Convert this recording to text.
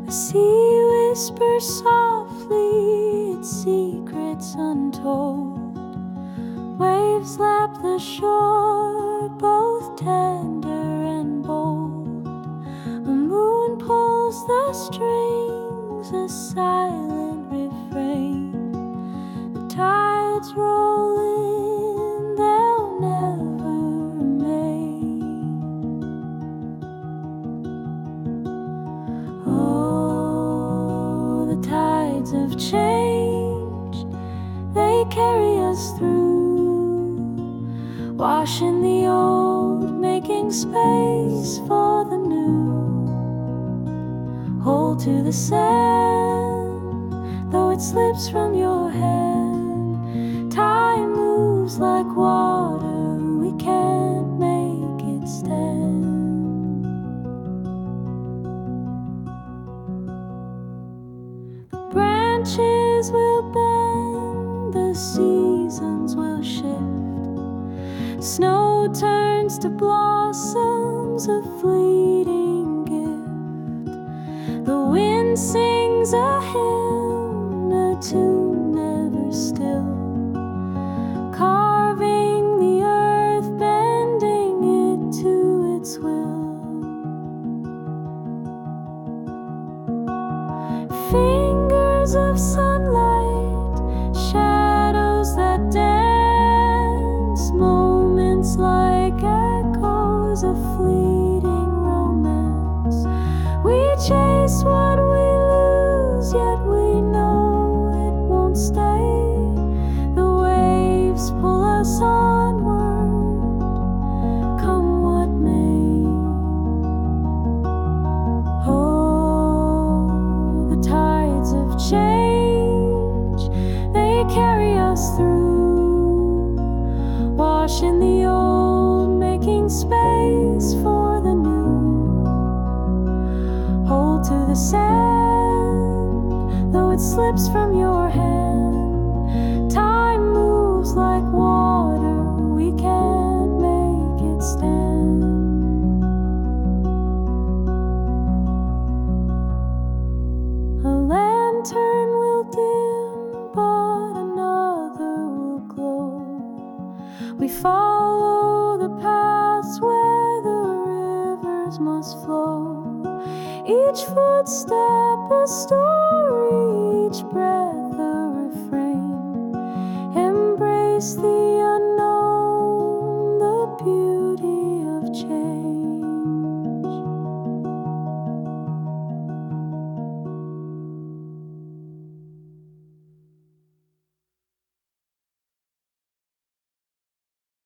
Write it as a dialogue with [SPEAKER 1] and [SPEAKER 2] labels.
[SPEAKER 1] The sea whispers softly its secrets untold. Waves lap the shore, both tender and bold. The moon pulls the strings, a silent refrain. The tides roll in, they'll never remain. Oh, the tides of change, they carry us through, washing the old, making space for the new. Hold to the sand, though it slips from your hand. Time moves like water, we can't make it stand. The branches will bend, the seasons will shift. Snow turns to blossoms, a fleeting gift. The wind sings a hymn, a tune never still, carving the earth, bending it to its will. Fingers of sunlight, shadows that dance, moments like echoes of fleeting romance. We chase what we lose, yet we know it won't stay. The waves pull us onward, come what may. Oh, the tides of change, they carry us through, washing the old, making space for the new. Hold to the sand, though it slips from your hand. Time moves like water, we can't make it stand. A lantern will dim, but another will glow. We follow the paths where the rivers must flow. Each footstep a story, each breath a refrain. Embrace the unknown, the beauty of change.